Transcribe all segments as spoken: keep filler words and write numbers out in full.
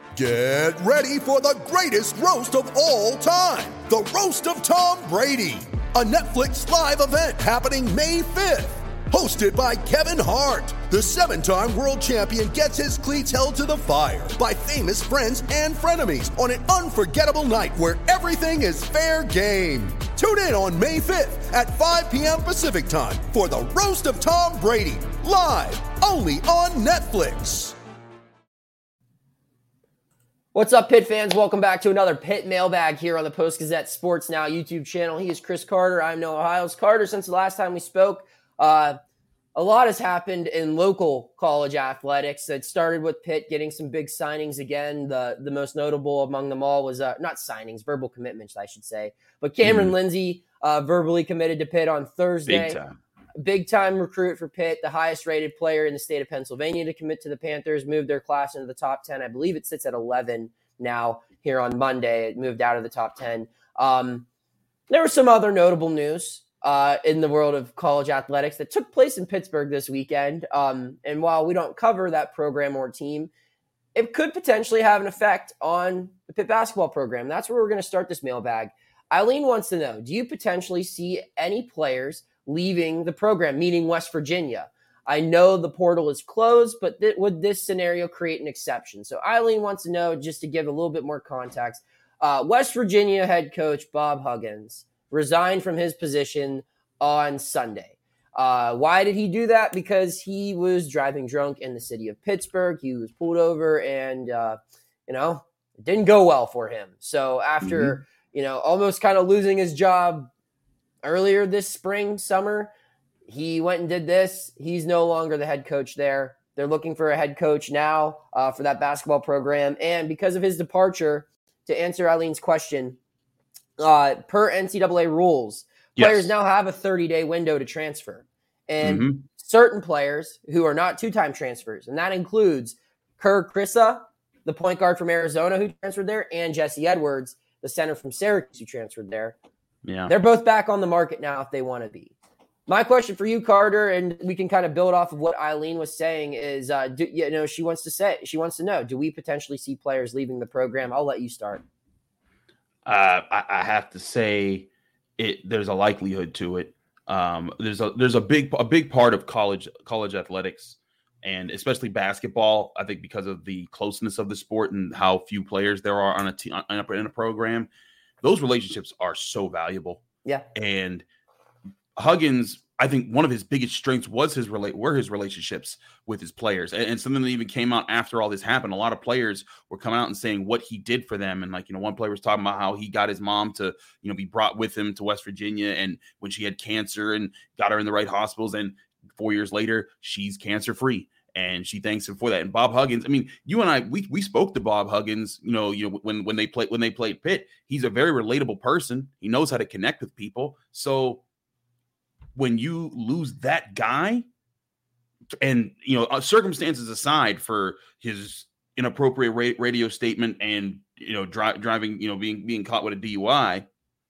Get ready for the greatest roast of all time, the Roast of Tom Brady, a Netflix live event happening May fifth. Hosted by Kevin Hart, the seven-time world champion gets his cleats held to the fire by famous friends and frenemies on an unforgettable night where everything is fair game. Tune in on May fifth at five p.m. Pacific time for the Roast of Tom Brady, live only on Netflix. What's up, Pitt fans? Welcome back to another Pitt Mailbag here on the Post-Gazette Sports Now YouTube channel. He is Chris Carter. I'm Noah Hiles. Carter, since the last time we spoke, uh, a lot has happened in local college athletics. It started with Pitt getting some big signings again. The the most notable among them all was, uh, not signings, verbal commitments, I should say. But Cameron mm. Lindsay uh, verbally committed to Pitt on Thursday. Big time. Big time recruit for Pitt, the highest rated player in the state of Pennsylvania to commit to the Panthers, moved their class into the top ten. I believe it sits at eleven now here on Monday. It moved out of the top ten. Um, there was some other notable news uh, in the world of college athletics that took place in Pittsburgh this weekend. Um, and while we don't cover that program or team, it could potentially have an effect on the Pitt basketball program. That's where we're going to start this mailbag. Eileen wants to know, do you potentially see any players leaving the program, meaning West Virginia? I know the portal is closed, but th- would this scenario create an exception? So Eileen wants to know, just to give a little bit more context, uh, West Virginia head coach Bob Huggins resigned from his position on Sunday. Uh, why did he do that? Because he was driving drunk in the city of Pittsburgh. He was pulled over and, uh, you know, it didn't go well for him. So after, mm-hmm. you know, almost kind of losing his job earlier this spring, summer, he went and did this. He's no longer the head coach there. They're looking for a head coach now uh, for that basketball program. And because of his departure, to answer Eileen's question, uh, per N C double A rules, yes. players now have a thirty-day window to transfer. And mm-hmm. certain players who are not two-time transfers, and that includes Kerr Kriisa, the point guard from Arizona who transferred there, and Jesse Edwards, the center from Syracuse who transferred there. Yeah, they're both back on the market now if they want to be. My question for you, Carter, and we can kind of build off of what Eileen was saying, is, uh, do, you know, she wants to say, she wants to know, do we potentially see players leaving the program? I'll let you start. Uh, I, I have to say, it. There's a likelihood to it. Um, there's a there's a big a big part of college college athletics, and especially basketball. I think because of the closeness of the sport and how few players there are on a team in a program, those relationships are so valuable. Yeah, and Huggins, I think one of his biggest strengths was his relate were his relationships with his players, and, and something that even came out after all this happened. A lot of players were coming out and saying what he did for them, and like you know, one player was talking about how he got his mom to you know be brought with him to West Virginia, and when she had cancer, and got her in the right hospitals, and four years later she's cancer free, and she thanks him for that. And Bob Huggins, I mean, you and I, we we spoke to Bob Huggins, you know, you know when when they played when they played Pitt. He's a very relatable person. He knows how to connect with people, so. When you lose that guy, and you know circumstances aside for his inappropriate ra- radio statement and you know dri- driving, you know being being caught with a D U I,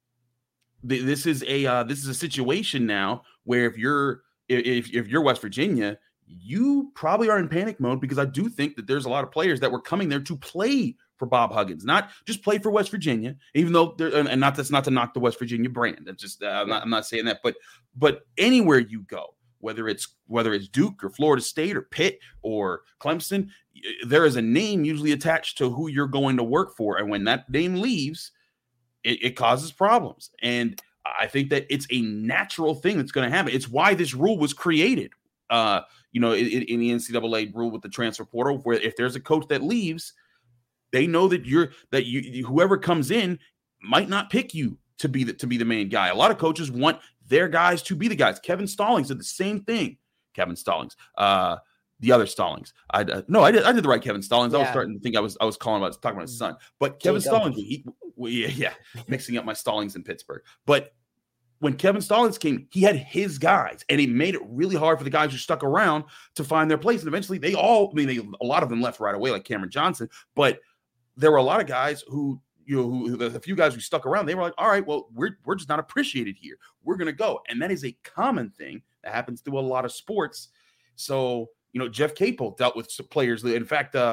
th- this is a uh, this is a situation now where if you're if if you're West Virginia, you probably are in panic mode, because I do think that there's a lot of players that were coming there to play for Bob Huggins, not just play for West Virginia, even though they're, and not that's not to knock the West Virginia brand. That's just uh, I'm, not, I'm not saying that, but but anywhere you go, whether it's whether it's Duke or Florida State or Pitt or Clemson, there is a name usually attached to who you're going to work for, and when that name leaves, it, it causes problems. And I think that it's a natural thing that's going to happen. It's why this rule was created. Uh, you know, in, in the N C double A rule with the transfer portal, where if there's a coach that leaves, they know that you're that you whoever comes in might not pick you to be the to be the main guy. A lot of coaches want their guys to be the guys. Kevin Stallings did the same thing. Kevin Stallings, uh, the other Stallings. I uh, no, I did I did the right Kevin Stallings. Yeah. I was starting to think I was I was calling about talking about his son, but Kevin Jacob. Stallings. He, well, yeah, yeah, mixing up my Stallings in Pittsburgh, but. When Kevin Stallings came, he had his guys, and it made it really hard for the guys who stuck around to find their place. And eventually they all, I mean, they, a lot of them left right away, like Cameron Johnson, but there were a lot of guys who, you know, who, who the few guys who stuck around, they were like, all right, well, we're, we're just not appreciated here. We're going to go. And that is a common thing that happens through a lot of sports. So, you know, Jeff Capel dealt with some players. In fact, uh,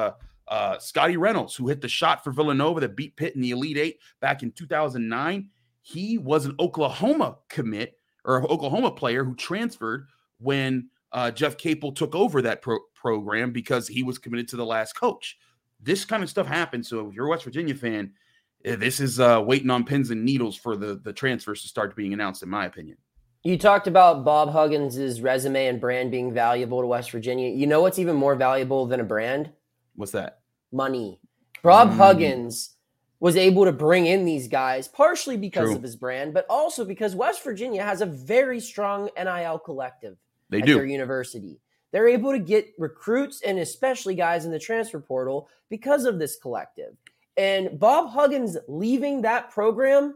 Uh, Scotty Reynolds, who hit the shot for Villanova that beat Pitt in the Elite Eight back in two thousand nine. He was an Oklahoma commit or Oklahoma player who transferred when uh, Jeff Capel took over that pro- program because he was committed to the last coach. This kind of stuff happens. So if you're a West Virginia fan, this is uh, waiting on pins and needles for the, the transfers to start being announced, in my opinion. You talked about Bob Huggins' resume and brand being valuable to West Virginia. You know what's even more valuable than a brand? What's that? Money. Bob Mm. Huggins was able to bring in these guys partially because True. of his brand, but also because West Virginia has a very strong N I L collective They at do. their university. They're able to get recruits and especially guys in the transfer portal because of this collective. And Bob Huggins leaving that program,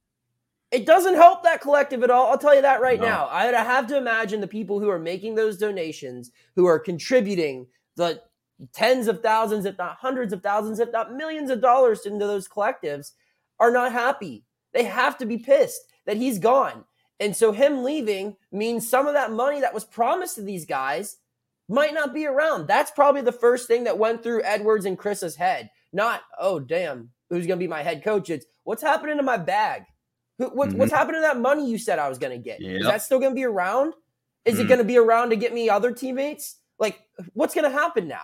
it doesn't help that collective at all. I'll tell you that right No. now. I'd have to imagine the people who are making those donations, who are contributing the tens of thousands, if not hundreds of thousands, if not millions of dollars into those collectives, are not happy. They have to be pissed that he's gone. And so him leaving means some of that money that was promised to these guys might not be around. That's probably the first thing that went through Edwards and Chris's head. Not, oh, damn, who's going to be my head coach? It's, what's happening to my bag? Who, what, Mhm. What's happening to that money you said I was going to get? Yep. Is that still going to be around? Is Mhm. it going to be around to get me other teammates? Like, what's going to happen now?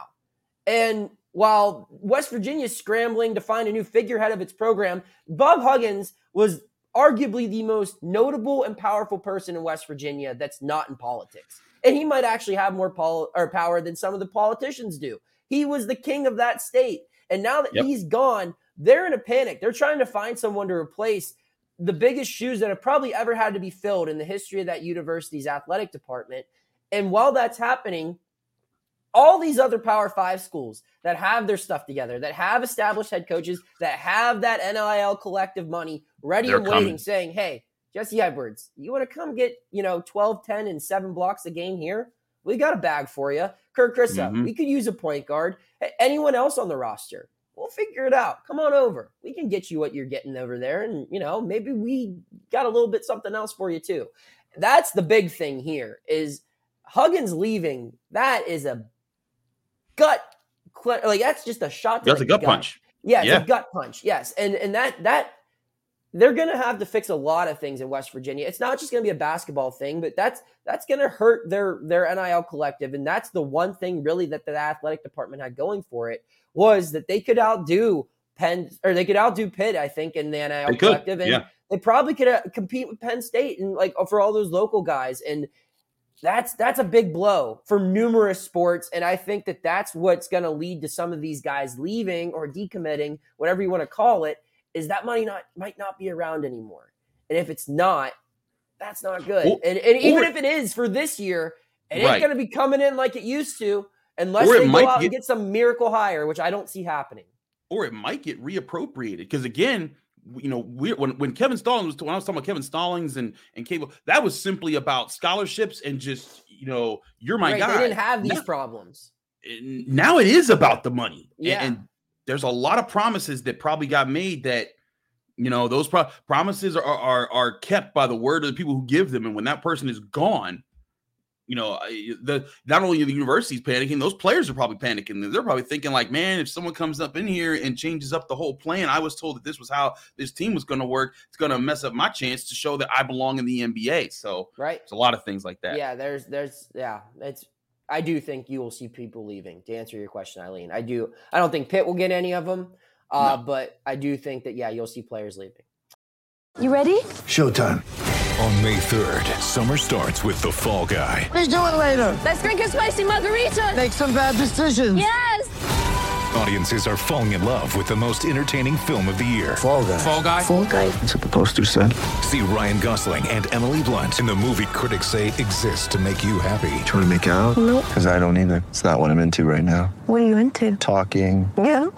And while West Virginia's scrambling to find a new figurehead of its program, Bob Huggins was arguably the most notable and powerful person in West Virginia that's not in politics. And he might actually have more pol- or power than some of the politicians do. He was the king of that state. And now that Yep. he's gone, they're in a panic. They're trying to find someone to replace the biggest shoes that have probably ever had to be filled in the history of that university's athletic department. And while that's happening, all these other Power Five schools that have their stuff together, that have established head coaches, that have that N I L collective money ready They're and waiting, coming. saying, hey, Jesse Edwards, you want to come get, you know, twelve, ten, and seven blocks a game here? We got a bag for you. Kirk Kriisa, Mhm. we could use a point guard. Hey, anyone else on the roster? We'll figure it out. Come on over. We can get you what you're getting over there. And, you know, maybe we got a little bit something else for you too. That's the big thing here is Huggins leaving. That is a gut, like that's just a shot to That's the a gut punch. Yeah, it's Yeah. a gut punch. Yes. And and that that they're going to have to fix a lot of things in West Virginia. It's not just going to be a basketball thing, but that's that's going to hurt their their N I L collective. And that's the one thing really that the athletic department had going for it was that they could outdo Penn or they could outdo Pitt, I think, in the N I L They could, collective. And yeah. they probably could uh, compete with Penn State and like for all those local guys. And that's that's a big blow for numerous sports. And I think that that's what's going to lead to some of these guys leaving or decommitting, whatever you want to call it, is that money not might not be around anymore. And if it's not, that's not good. Or- and and even or- if it is for this year, it ain't Right. going to be coming in like it used to unless Or it they go might out get- and get some miracle hire, which I don't see happening. Or it might get reappropriated because again, you know, we when when Kevin Stallings was when I was talking about Kevin Stallings and and Cable, that was simply about scholarships and just you know, you're my Right, guy. they didn't have these Now- problems. Now it is about the money. And- Yeah. And, there's a lot of promises that probably got made that, you know, those pro- promises are, are are kept by the word of the people who give them. And when that person is gone, you know, I- the not only the university's panicking, those players are probably panicking. They're probably thinking like, man, if someone comes up in here and changes up the whole plan, I was told that this was how this team was going to work. It's going to mess up my chance to show that I belong in the N B A. So Right. it's a lot of things like that. Yeah, there's there's yeah, it's I do think you will see people leaving. To answer your question, Eileen, I do. I don't think Pitt will get any of them, uh, No. but I do think that yeah, you'll see players leaving. You ready? Showtime. On May third, summer starts with The Fall Guy. Let's do it later. Let's drink a spicy margarita. Make some bad decisions. Yes. Audiences are falling in love with the most entertaining film of the year. Fall guy. Fall Guy. Fall guy. That's what the poster said. See Ryan Gosling and Emily Blunt in the movie critics say exists to make you happy. Trying to make it out? Nope. Because I don't either. It's not what I'm into right now. What are you into? Talking. Yeah.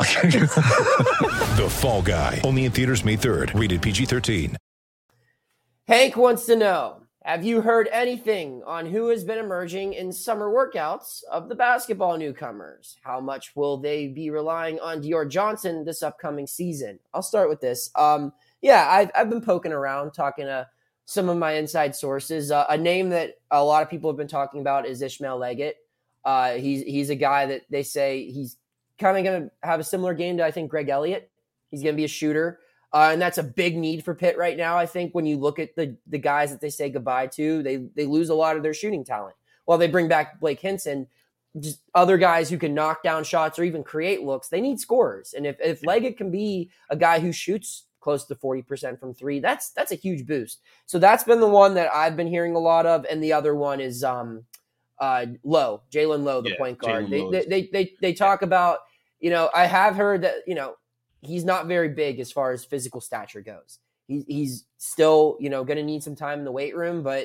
The Fall Guy. Only in theaters May third. Rated P G thirteen. Hank wants to know, have you heard anything on who has been emerging in summer workouts of the basketball newcomers? How much will they be relying on Dior Johnson this upcoming season? I'll start with this. Um, yeah, I've, I've been poking around, talking to some of my inside sources. Uh, a name that a lot of people have been talking about is Ishmael Leggett. Uh, he's, he's a guy that they say he's kind of going to have a similar game to, I think, Greg Elliott. He's going to be a shooter. Uh, and that's a big need for Pitt right now. I think when you look at the the guys that they say goodbye to, they they lose a lot of their shooting talent. While they bring back Blake Hinson, just other guys who can knock down shots or even create looks, they need scorers. And if, if Leggett can be a guy who shoots close to forty percent from three, that's that's a huge boost. So that's been the one that I've been hearing a lot of. And the other one is um, uh, Lowe, Jalen Lowe, the yeah, point guard. They, they, they, they, they talk about, you know, I have heard that, you know, he's not very big as far as physical stature goes. He, he's still, you know, going to need some time in the weight room, but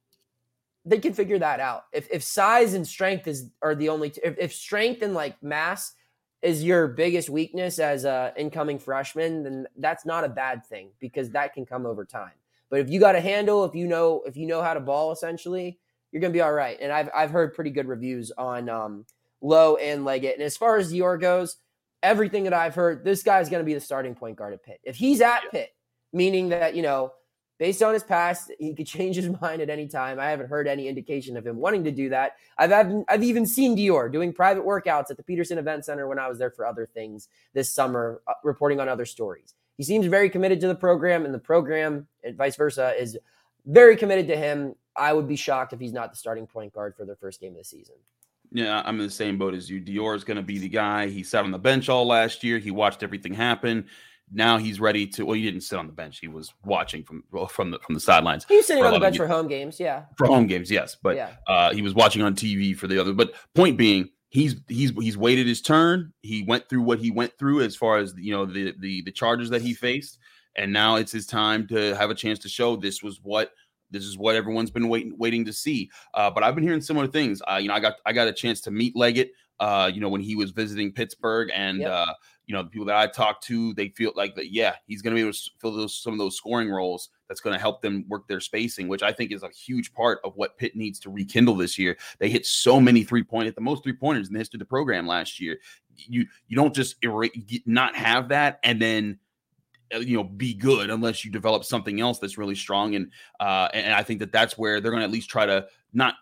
they can figure that out. If if size and strength is are the only, t- if, if strength and like mass is your biggest weakness as a incoming freshman, then that's not a bad thing because that can come over time. But if you got a handle, if you know if you know how to ball, essentially, you're gonna be all right. And I've I've heard pretty good reviews on um, Lowe and Leggett. And as far as Dior goes, everything that I've heard, this guy's gonna be the starting point guard at Pitt. If he's at Pitt, meaning that, you know, based on his past, he could change his mind at any time. I haven't heard any indication of him wanting to do that. I've I've, I've even seen Dior doing private workouts at the Peterson Event Center when I was there for other things this summer, uh, reporting on other stories. He seems very committed to the program, and the program, and vice versa, is very committed to him. I would be shocked if he's not the starting point guard for their first game of the season. Yeah, I'm in the same boat as you. Dior is going to be the guy. He sat on the bench all last year. He watched everything happen. Now he's ready to. Well, he didn't sit on the bench. He was watching from well, from the from the sidelines. He was sitting on the bench for home games, yeah. For home games, yes, but yeah. uh, he was watching on T V for the other. But point being, he's he's he's waited his turn. He went through what he went through as far as you know the the the charges that he faced, and now it's his time to have a chance to show this was what. This is what everyone's been waiting waiting to see. Uh, but I've been hearing similar things. Uh, you know, I got I got a chance to meet Leggett. Uh, you know, when he was visiting Pittsburgh, and yep. uh, you know, the people that I talked to, they feel like that. Yeah, he's going to be able to fill those some of those scoring roles. That's going to help them work their spacing, which I think is a huge part of what Pitt needs to rekindle this year. They hit so many three point, at the most three pointers in the history of the program last year. You you don't just erase, not have that and then. You know, be good unless you develop something else that's really strong. And, uh, and I think that that's where they're going to at least try to not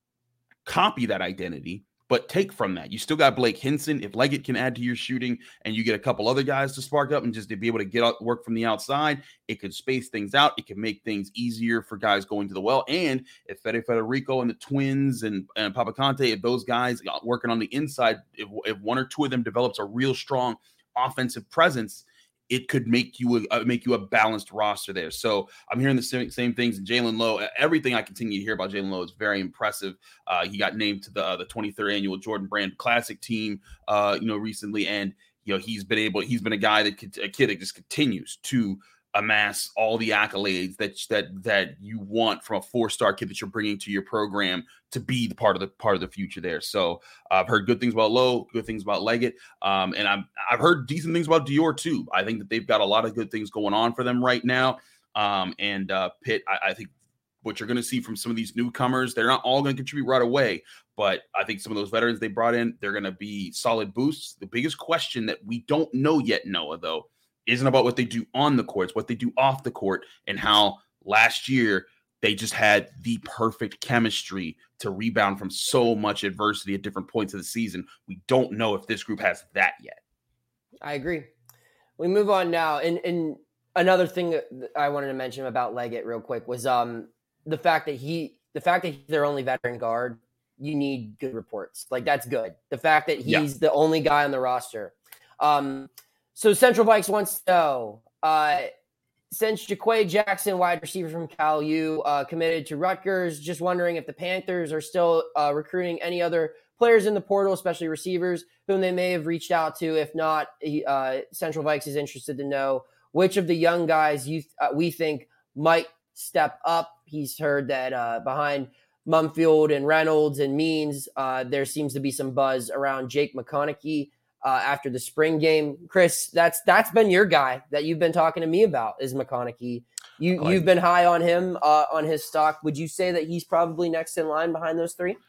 copy that identity, but take from that. You still got Blake Hinson. If Leggett can add to your shooting and you get a couple other guys to spark up and just to be able to get out, work from the outside, it could space things out. It can make things easier for guys going to the well. And if Fede Federico and the twins and, and Papa Conte, if those guys working on the inside, if, if one or two of them develops a real strong offensive presence, it could make you a, uh, make you a balanced roster there. So I'm hearing the same, same things. And Jalen Lowe, everything I continue to hear about Jalen Lowe is very impressive. Uh, he got named to the uh, the twenty-third annual Jordan Brand Classic team, uh, you know, recently, and you know he's been able. He's been a guy that could, a kid that just continues to amass all the accolades that that that you want from a four-star kid that you're bringing to your program to be the part of the part of the future there. So uh, I've heard good things about Lowe, good things about Leggett, um, and I'm I've heard decent things about Dior too. I think that they've got a lot of good things going on for them right now. Um, and uh, Pitt, I, I think what you're going to see from some of these newcomers, they're not all going to contribute right away, but I think some of those veterans they brought in, they're going to be solid boosts. The biggest question that we don't know yet, Noah, though, isn't about what they do on the court, it's what they do off the court, and how last year they just had the perfect chemistry to rebound from so much adversity at different points of the season. We don't know if this group has that yet. I agree. We move on now. And, and another thing that I wanted to mention about Leggett real quick was um, the fact that he, the fact that he's their only veteran guard, you need good reports. Like, that's good. The fact that he's yeah. the only guy on the roster. Um, So Central Vikes wants to know, uh, since Jaquay Jackson, wide receiver from Cal U, uh, committed to Rutgers, just wondering if the Panthers are still uh, recruiting any other players in the portal, especially receivers, whom they may have reached out to. If not, uh, Central Vikes is interested to know which of the young guys you uh, we think might step up. He's heard that uh, behind Mumfield and Reynolds and Means, uh, there seems to be some buzz around Jake McConaughey. Uh, after the spring game, Chris, that's that's been your guy that you've been talking to me about is McConaughey. You like you've been high on him uh, on his stock. Would you say that he's probably next in line behind those three?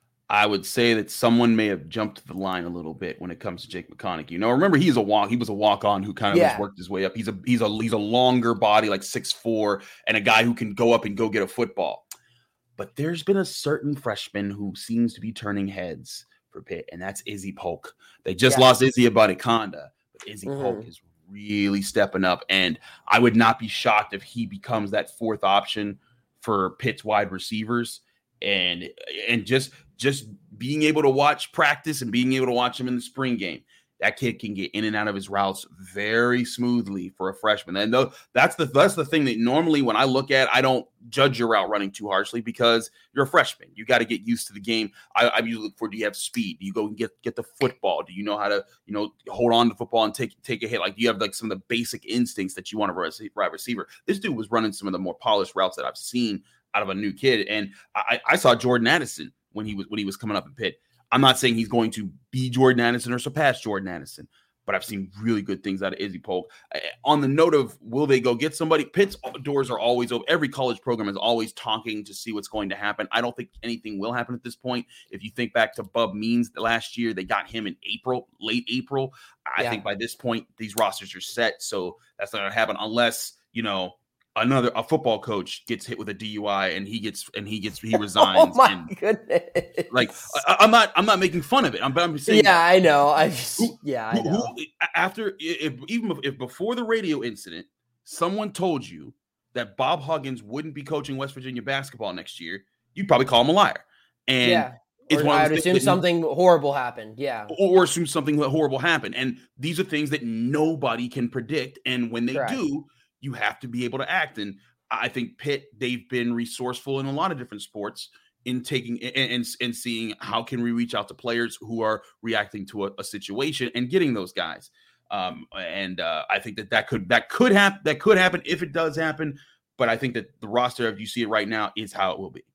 I would say that someone may have jumped the line a little bit when it comes to Jake McConaughey. Now, remember, he's a walk. He was a walk on who kind of yeah. has worked his way up. He's a he's a he's a longer body, like six foot four, and a guy who can go up and go get a football. But there's been a certain freshman who seems to be turning heads for Pitt, and that's Izzy Polk. They just Yeah. lost Izzy Abanikanda, but Izzy Mhm. Polk is really stepping up, and I would not be shocked if he becomes that fourth option for Pitt's wide receivers. And and just just being able to watch practice and being able to watch him in the spring game, that kid can get in and out of his routes very smoothly for a freshman. And though that's the that's the thing that normally when I look at, I don't judge your route running too harshly because you're a freshman. You got to get used to the game. I, I usually look for, do you have speed? Do you go and get get the football? Do you know how to, you know, hold on to football and take take a hit? Like, do you have like some of the basic instincts that you want to wide receiver? This dude was running some of the more polished routes that I've seen out of a new kid. And I, I saw Jordan Addison when he was when he was coming up in Pitt. I'm not saying he's going to be Jordan Addison or surpass Jordan Addison, but I've seen really good things out of Izzy Polk. Uh, on the note of will they go get somebody, Pitt's doors are always open. Every college program is always talking to see what's going to happen. I don't think anything will happen at this point. If you think back to Bub Means last year, they got him in April, late April. I Yeah. think by this point, these rosters are set. So that's not going to happen unless, you know, another a football coach gets hit with a D U I and he gets and he gets he resigns. Oh my and, goodness! like I, I'm not I'm not making fun of it. I'm, I'm saying yeah, I know. I just, who, yeah, I who, know. who, after if even if before the radio incident, someone told you that Bob Huggins wouldn't be coaching West Virginia basketball next year, you'd probably call him a liar. And Yeah, it's or one of I those would things assume that- something horrible happened. Yeah, or assume something horrible happened. And these are things that nobody can predict. And when they Correct. do, you have to be able to act. And I think Pitt, they've been resourceful in a lot of different sports in taking and, and, and seeing how can we reach out to players who are reacting to a, a situation and getting those guys. Um, and uh, I think that that could that could happen. That could happen if it does happen. But I think that the roster, if you see it right now, is how it will be.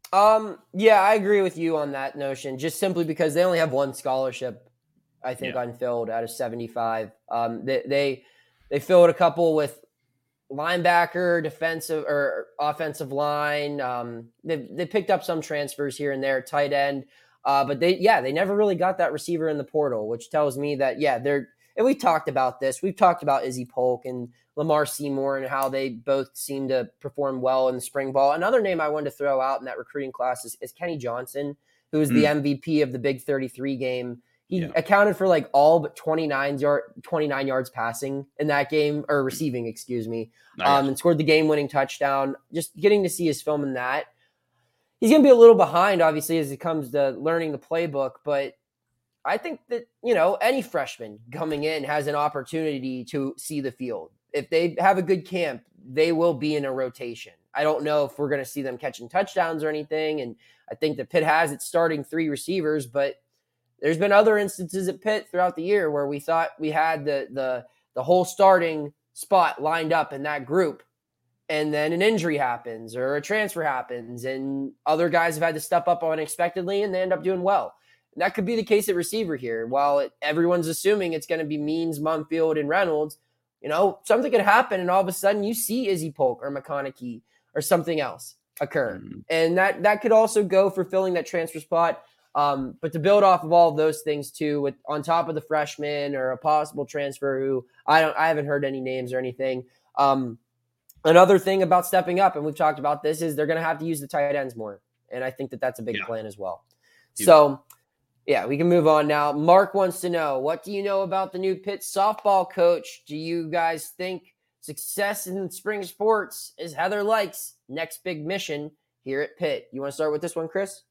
Um, yeah, I agree with you on that notion. Just simply because they only have one scholarship, I think, Yeah. unfilled out of seventy-five. Um, they they they filled a couple with linebacker, defensive or offensive line. Um, they they picked up some transfers here and there, tight end. Uh, but they yeah they never really got that receiver in the portal, which tells me that yeah they're and we talked about this. We've talked about Izzy Polk and Lamar Seymour and how they both seem to perform well in the spring ball. Another name I wanted to throw out in that recruiting class is, is Kenny Johnson, who is the Mm. M V P of the Big thirty-three game. He Yeah. accounted for like all but twenty-nine, yard, twenty-nine yards passing in that game, or receiving, excuse me, um, and scored the game-winning touchdown. Just getting to see his film in that. He's going to be a little behind, obviously, as it comes to learning the playbook, but I think that, you know, any freshman coming in has an opportunity to see the field. If they have a good camp, they will be in a rotation. I don't know if we're going to see them catching touchdowns or anything, and I think that Pitt has its starting three receivers, but there's been other instances at Pitt throughout the year where we thought we had the the the whole starting spot lined up in that group, and then an injury happens or a transfer happens, and other guys have had to step up unexpectedly, and they end up doing well. And that could be the case at receiver here. While it, everyone's assuming it's going to be Means, Mumfield, and Reynolds, you know, something could happen, and all of a sudden you see Izzy Polk or McConaughey or something else occur. Mhm. And that that could also go for filling that transfer spot. Um, but to build off of all of those things too, with on top of the freshman or a possible transfer who I don't, I haven't heard any names or anything. Um, another thing about stepping up, and we've talked about this, is they're going to have to use the tight ends more, and I think that that's a big Yeah. plan as well. Yeah. So, yeah, we can move on now. Mark wants to know, what do you know about the new Pitt softball coach? Do you guys think success in spring sports is Heather Lyke's next big mission here at Pitt? You want to start with this one, Chris?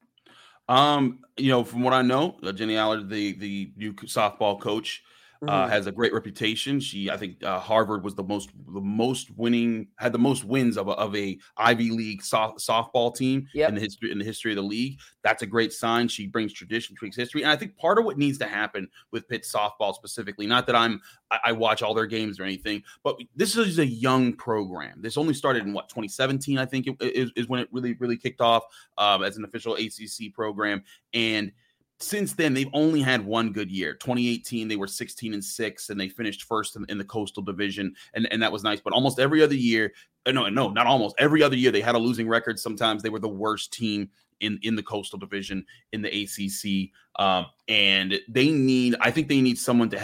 Um, you know, from what I know, uh, Jenny Allard, the the new softball coach, uh, Mhm. has a great reputation. She, I think, uh, Harvard was the most the most winning, had the most wins of a, of a Ivy League soft, softball team Yep. in the history in the history of the league. That's a great sign. She brings tradition, brings history, and I think part of what needs to happen with Pitt softball specifically, not that I'm I, I watch all their games or anything, but this is a young program. This only started in what twenty seventeen, I think, it, is, is when it really really kicked off um, as an official A C C program, and since then, they've only had one good year. twenty eighteen, they were sixteen and six, and they finished first in, in the Coastal Division, and, and that was nice. But almost every other year, uh, no, no, not almost every other year, they had a losing record. Sometimes they were the worst team in, in the Coastal Division in the A C C, um, and they need. I think they need someone to help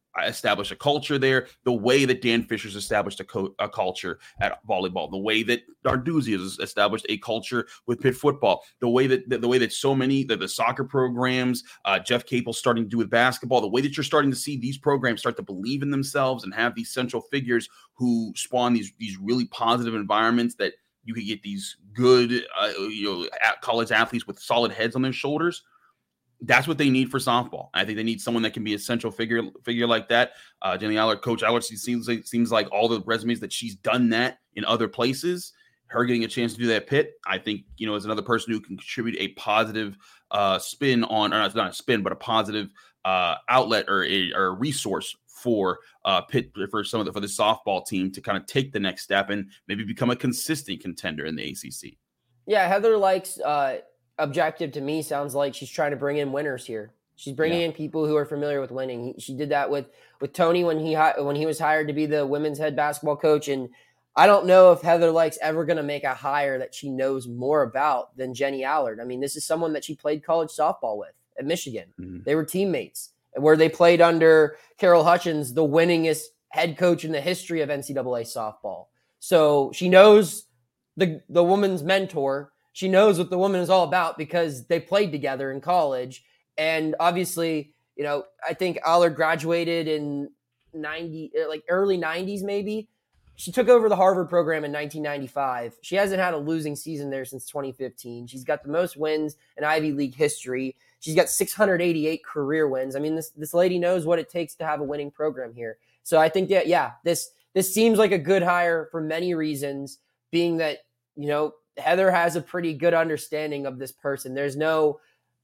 establish a culture there, the way that Dan Fisher's established a, co- a culture at volleyball, the way that Narduzzi has established a culture with Pitt football, the way that the, the way that so many the, the soccer programs, uh, Jeff Capel starting to do with basketball, the way that you're starting to see these programs start to believe in themselves and have these central figures who spawn these these really positive environments that you could get these good uh, you know college athletes with solid heads on their shoulders. That's what they need for softball. I think they need someone that can be a central figure figure like that. Uh, Jenny Allard, Coach Allard, she seems like seems like all the resumes that she's done that in other places. Her getting a chance to do that at Pitt, I think, you know, is another person who can contribute a positive uh, spin on, or not, not a spin, but a positive uh, outlet or a, or a resource for uh, Pitt for some of the for the softball team to kind of take the next step and maybe become a consistent contender in the A C C. Yeah, Heather likes. Uh... Objective to me sounds like she's trying to bring in winners here. She's bringing yeah. in people who are familiar with winning. He, she did that with with Tony when he when he was hired to be the women's head basketball coach. And I don't know if Heather Lyke's ever going to make a hire that she knows more about than Jenny Allard. I mean, this is someone that she played college softball with at Michigan. Mm-hmm. They were teammates, where they played under Carol Hutchins, the winningest head coach in the history of N C double A softball. So she knows the the woman's mentor. She knows what the woman is all about because they played together in college. And obviously, you know, I think Allard graduated in ninety, like early nineties, maybe. She took over the Harvard program in nineteen ninety-five. She hasn't had a losing season there since twenty fifteen. She's got the most wins in Ivy League history. She's got six hundred eighty-eight career wins. I mean, this, this lady knows what it takes to have a winning program here. So I think that, yeah, this, this seems like a good hire for many reasons, being that, you know, Heather has a pretty good understanding of this person. There's no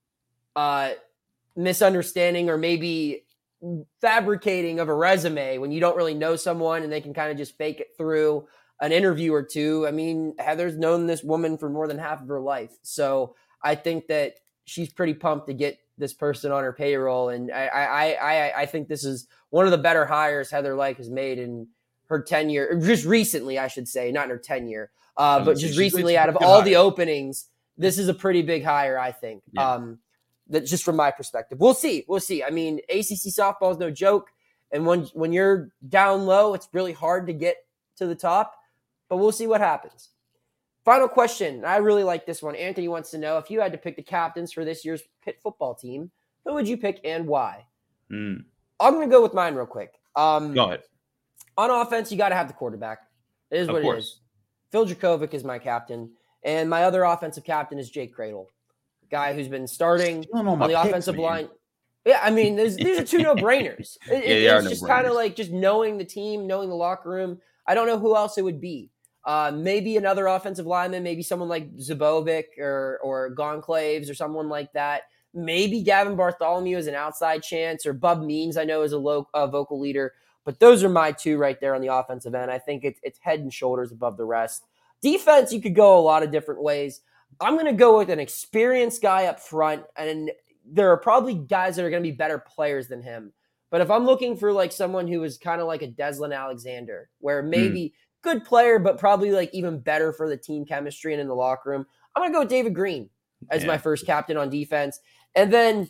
uh, misunderstanding or maybe fabricating of a resume when you don't really know someone and they can kind of just fake it through an interview or two. I mean, Heather's known this woman for more than half of her life. So I think that she's pretty pumped to get this person on her payroll. And I, I, I, I think this is one of the better hires Heather Lyke has made in her tenure, just recently, I should say, not in her tenure. Uh, but just recently, out of all the openings, this is a pretty big hire, I think. Yeah. Um, that just from my perspective, we'll see, we'll see. I mean, A C C softball is no joke, and when when you're down low, it's really hard to get to the top. But we'll see what happens. Final question. I really like this one. Anthony wants to know if you had to pick the captains for this year's Pitt football team, who would you pick and why? Mm. I'm going to go with mine real quick. Um, go ahead. On offense, you got to have the quarterback. It is of what course. it is. Phil Dracovic is my captain, and my other offensive captain is Jake Cradle, guy who's been starting on the picks, offensive man. line. Yeah, I mean, these are two no-brainers. It, yeah, it's just no kind of like just knowing the team, knowing the locker room. I don't know who else it would be. Uh, maybe another offensive lineman, maybe someone like Zubovic or or Gonclaves or someone like that. Maybe Gavin Bartholomew is an outside chance, or Bub Means I know is a low uh, vocal leader. But those are my two right there on the offensive end. I think it's, it's head and shoulders above the rest. Defense, you could go a lot of different ways. I'm going to go with an experienced guy up front, and there are probably guys that are going to be better players than him. But if I'm looking for like someone who is kind of like a Deslin Alexander, where maybe mm. good player, but probably like even better for the team chemistry and in the locker room, I'm going to go with David Green as yeah. my first captain on defense. And then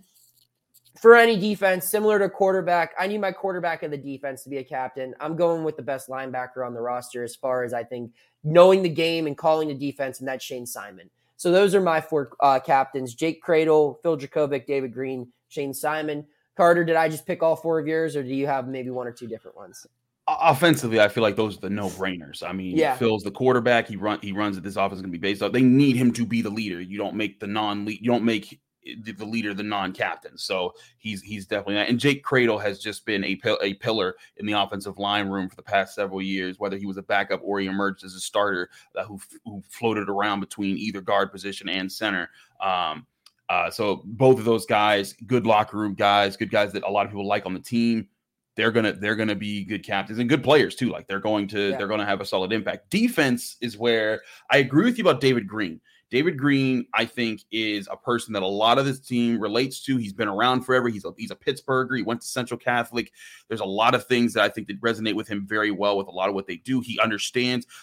for any defense, similar to quarterback, I need my quarterback of the defense to be a captain. I'm going with the best linebacker on the roster as far as I think knowing the game and calling the defense, and that's Shane Simon. So those are my four uh, captains: Jake Cradle, Phil Dracovic, David Green, Shane Simon. Carter, did I just pick all four of yours, or do you have maybe one or two different ones? Offensively, I feel like those are the no-brainers. I mean, yeah. Phil's the quarterback. He run he runs that this offense is going to be based on. They need him to be the leader. You don't make the non-lead. You don't make the leader, the non-captain. So he's he's definitely that. And Jake Cradle has just been a a pillar in the offensive line room for the past several years, whether he was a backup or he emerged as a starter uh, who who floated around between either guard position and center. Um, uh, so both of those guys, good locker room guys, good guys that a lot of people like on the team. They're gonna they're gonna be good captains and good players too. Like they're going to yeah. they're going to have a solid impact. Defense is where I agree with you about David Green. David Green, I think, is a person that a lot of this team relates to. He's been around forever. He's a, he's a Pittsburgher. He went to Central Catholic. There's a lot of things that I think that resonate with him very well with a lot of what they do. He understands, like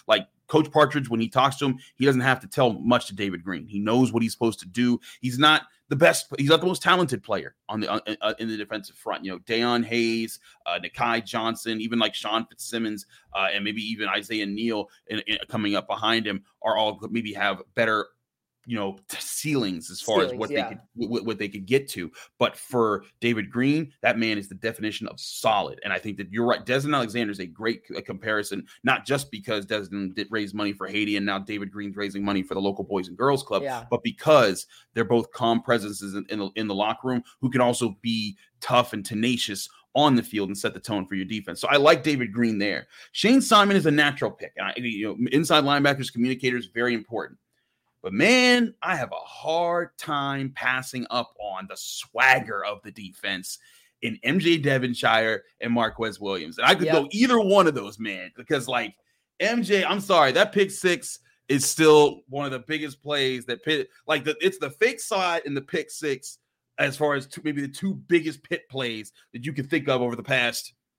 Coach Partridge, when he talks to him, he doesn't have to tell much to David Green. He knows what he's supposed to do. He's not the best. He's not the most talented player on the uh, uh, in the defensive front. You know, Deion Hayes, uh, Nakai Johnson, even like Sean Fitzsimmons, uh, and maybe even Isaiah Neal in, in, coming up behind him are all maybe have better, you know, ceilings as far Ceilings, as what yeah. they could what, what they could get to. But for David Green, that man is the definition of solid. And I think that you're right. Desmond Alexander is a great a comparison, not just because Desmond did raise money for Haiti and now David Green's raising money for the local Boys and Girls Club, Yeah. but because they're both calm presences in, in, the, in the locker room who can also be tough and tenacious on the field and set the tone for your defense. So I like David Green there. Shane Simon is a natural pick. And I, you know, inside linebackers, communicators, very important. But, man, I have a hard time passing up on the swagger of the defense in M J Devonshire and Marquez Williams. And I could Yep. go either one of those, man, because, like, M J, I'm sorry, that pick six is still one of the biggest plays that Pitt – like, the, it's the fake side and the pick six as far as two, maybe the two biggest Pitt plays that you can think of over the past –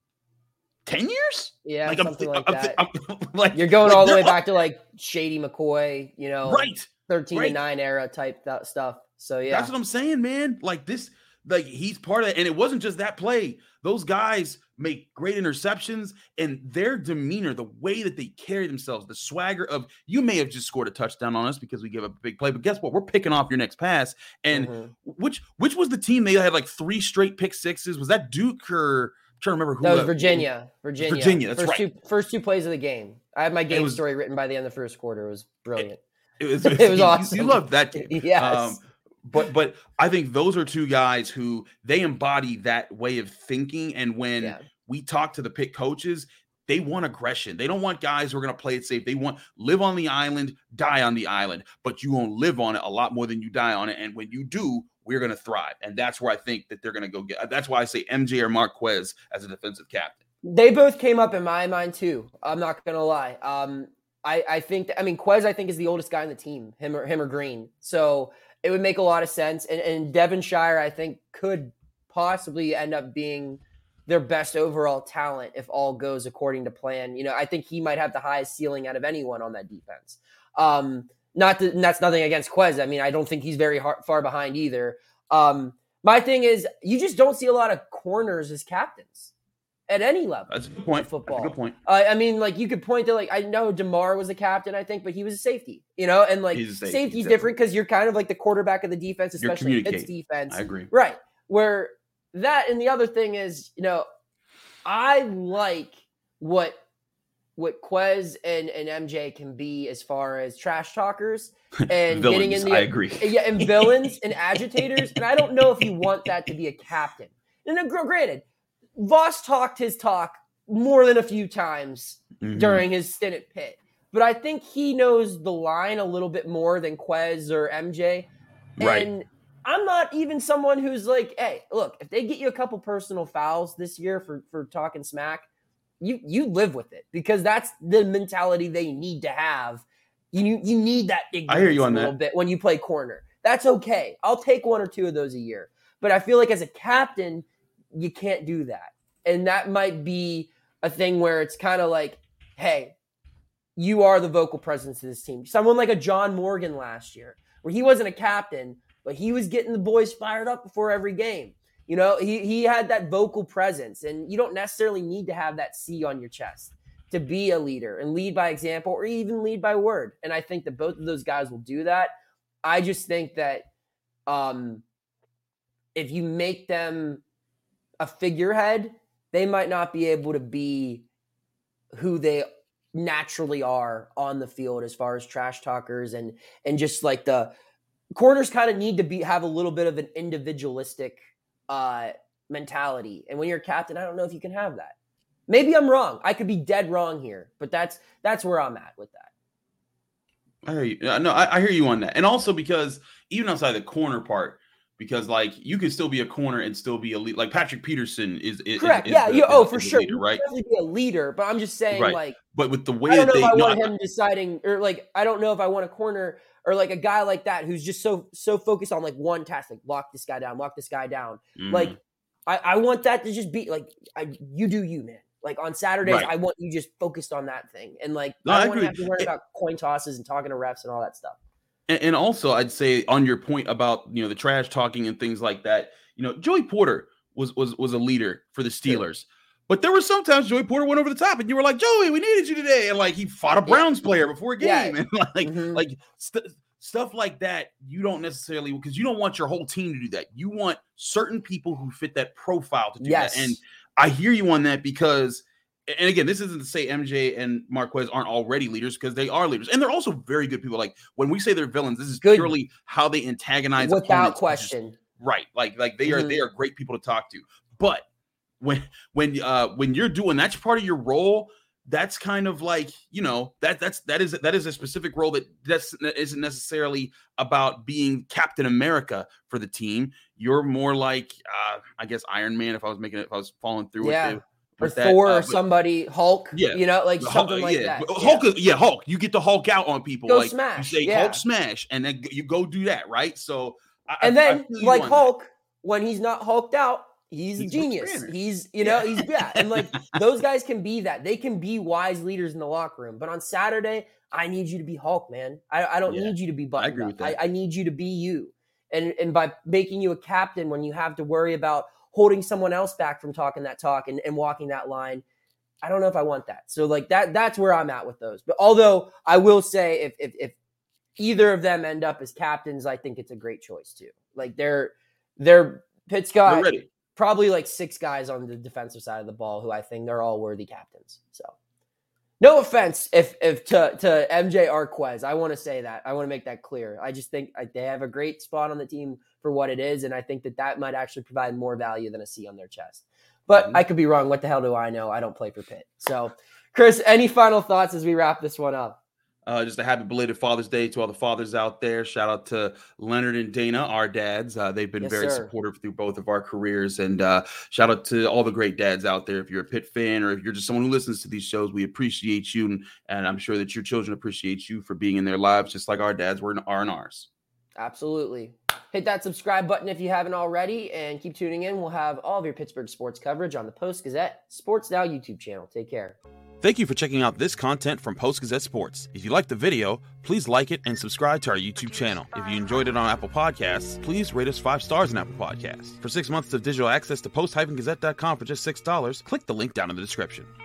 ten years? Yeah, like, something I'm, like I'm, that. I'm, I'm, like, You're going like, all the way they're- back to like Shady McCoy, you know, Right. thirteen right. to nine era type th- stuff. So yeah, That's what I'm saying, man. Like this, like he's part of it. And it wasn't just that play. Those guys make great interceptions, and their demeanor, the way that they carry themselves, the swagger of you may have just scored a touchdown on us because we gave up a big play, but guess what? We're picking off your next pass. And Mhm. which which was the team they had like three straight pick sixes? Was that Duke or I'm trying to remember who that was uh, Virginia. Virginia. Virginia, that's first right. Two, first two plays of the game. I had my game was- story written by the end of the first quarter. It was brilliant. It was, It was you- awesome. You loved that game. Yes. Um, but but I think those are two guys who they embody that way of thinking. And when Yeah. we talk to the Pitt coaches, they want aggression. They don't want guys who are going to play it safe. They want live on the island, die on the island, but you won't live on it a lot more than you die on it. And when you do, we're going to thrive. And that's where I think that they're going to go get. That's why I say M J or Marquez as a defensive captain. They both came up in my mind too. I'm not gonna lie. Um, I, I think that, I mean Quez I think is the oldest guy on the team, him or him or Green. So it would make a lot of sense. And, and Devonshire I think could possibly end up being their best overall talent if all goes according to plan. You know, I think he might have the highest ceiling out of anyone on that defense. Um, not that, and that's nothing against Quez. I mean, I don't think he's very hard, far behind either. Um, my thing is, you just don't see a lot of corners as captains at any level. That's a good point. of football. That's a good point. Uh, I mean, like you could point to like I know DeMar was a captain, I think, but he was a safety. You know, and like He's a safety, safety's definitely. different because you're kind of like the quarterback of the defense, You're especially in Pitt's communicating. defense. I agree. Right. Where that and the other thing is, you know, I like what what Quez and, and M J can be as far as trash talkers and getting in Villains, the I agree. yeah, and villains and agitators. And I don't know if you want that to be a captain. And then, gr- granted, Voss talked his talk more than a few times Mhm. during his stint at Pitt. But I think he knows the line a little bit more than Quez or M J. Right. And I'm not even someone who's like, hey, look, if they get you a couple personal fouls this year for, for talking smack, you you live with it because that's the mentality they need to have. You you need that ignorance I hear you on a little that. bit when you play corner. That's okay. I'll take one or two of those a year. But I feel like as a captain, you can't do that. And that might be a thing where it's kind of like, hey, you are the vocal presence of this team. Someone like a John Morgan last year, where he wasn't a captain, but he was getting the boys fired up before every game. You know, he, he had that vocal presence, and you don't necessarily need to have that C on your chest to be a leader and lead by example or even lead by word. And I think that both of those guys will do that. I just think that um, if you make them a figurehead, they might not be able to be who they naturally are on the field as far as trash talkers and and just like the corners kind of need to be have a little bit of an individualistic uh mentality. And when you're a captain, I don't know if you can have that. Maybe I'm wrong. I could be dead wrong here, but that's that's where I'm at with that. I hear you. Uh, No, I, I hear you on that. And also because even outside the corner part, because like you can still be a corner and still be a lead. Like Patrick Peterson is, is Correct. is yeah. the- You, oh, is for the sure. leader, right? You can definitely be a leader, but I'm just saying, Right. like, But with the way I don't that know they, if I no, want I- him deciding, or like, I don't know if I want a corner or like a guy like that who's just so so focused on like one task, like lock this guy down, lock this guy down. Mhm. Like, I, I want that to just be like, I, you do you, man. Like on Saturdays, Right. I want you just focused on that thing. And like, No, I I don't want to agree. have to worry It- about coin tosses and talking to refs and all that stuff. And, and also, I'd say on your point about, you know, the trash talking and things like that, you know, Joey Porter was was was a leader for the Steelers. Sure. But there were sometimes Joey Porter went over the top and you were like, Joey, we needed you today. And like he fought a Browns yeah. player before a game. Yeah. And like, mm-hmm. like st- stuff like that, you don't necessarily, because you don't want your whole team to do that. You want certain people who fit that profile to do yes. that. And I hear you on that because, and again, this isn't to say M J and Marquez aren't already leaders, because they are leaders. And they're also very good people. Like when we say they're villains, this is good. Purely how they antagonize without question. Just, right. Like, like they mm-hmm. are, they are great people to talk to. But when, when, uh, when you're doing, that's part of your role. That's kind of like, you know, that that's, that is, that is a specific role that that's, that isn't necessarily about being Captain America for the team. You're more like, uh, I guess Iron Man, if I was making it, if I was following through yeah. with it. Or That, Thor uh, or somebody, Hulk, yeah, you know, like something Hulk, like yeah. that. Hulk, yeah. Is, yeah, Hulk. You get to Hulk out on people. Go like smash. You say yeah. Hulk smash, and then you go do that, right? So, I, and I, then I like Hulk, that. when he's not hulked out, he's, he's a genius. He's, you know, yeah. he's yeah, and like those guys can be that. They can be wise leaders in the locker room. But on Saturday, I need you to be Hulk, man. I, I don't yeah. need you to be buttoned I agree up. with that. I, I need you to be you. And and by making you a captain, when you have to worry about holding someone else back from talking that talk and, and walking that line, I don't know if I want that. So like that, that's where I'm at with those. But although I will say if, if, if either of them end up as captains, I think it's a great choice too. Like they're, they're Pitt's got probably like six guys on the defensive side of the ball who I think they're all worthy captains. So no offense if, if to, to M J Arquez, I want to say that, I want to make that clear. I just think I, they have a great spot on the team for what it is. And I think that that might actually provide more value than a C on their chest. But mm-hmm. I could be wrong. What the hell do I know? I don't play for Pitt. So, Chris, any final thoughts as we wrap this one up? Uh, just a happy belated Father's Day to all the fathers out there. Shout out to Leonard and Dana, our dads. Uh, they've been yes, very sir. supportive through both of our careers. And uh, shout out to all the great dads out there. If you're a Pitt fan or if you're just someone who listens to these shows, we appreciate you. And, and I'm sure that your children appreciate you for being in their lives, just like our dads were in, are in ours. Absolutely. Hit that subscribe button if you haven't already, and keep tuning in. We'll have all of your Pittsburgh sports coverage on the Post-Gazette Sports Now YouTube channel. Take care. Thank you for checking out this content from Post-Gazette Sports. If you liked the video, please like it and subscribe to our YouTube channel. If you enjoyed it on Apple Podcasts, please rate us five stars on Apple Podcasts. For six months of digital access to post dash gazette dot com for just six dollars, click the link down in the description.